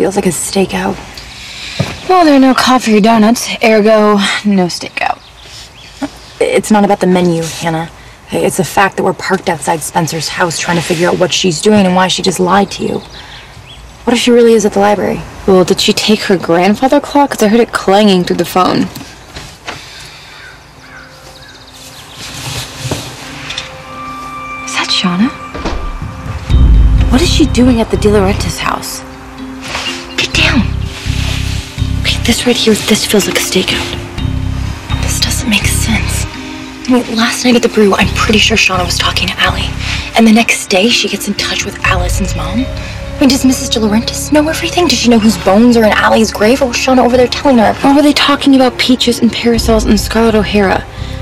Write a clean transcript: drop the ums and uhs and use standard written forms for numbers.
feels like a stakeout. Well, there are no coffee or donuts, ergo, no stakeout. It's not about the menu, Hannah. It's the fact that we're parked outside Spencer's house trying to figure out what she's doing and why she just lied to you. What if she really is at the library? Well, did she take her grandfather clock? Because I heard it clanging through the phone. Is that Shauna? What is she doing at the De Laurentiis house? Get down! Okay, this right here, this feels like a stakeout. This doesn't make sense. I mean, last night at the brew, I'm pretty sure Shauna was talking to Allie. And the next day, she gets in touch with Allison's mom. I mean, does Mrs. De Laurentiis know everything? Does she know whose bones are in Allie's grave? Or was Shauna over there telling her? Or were they talking about peaches and parasols and Scarlett O'Hara?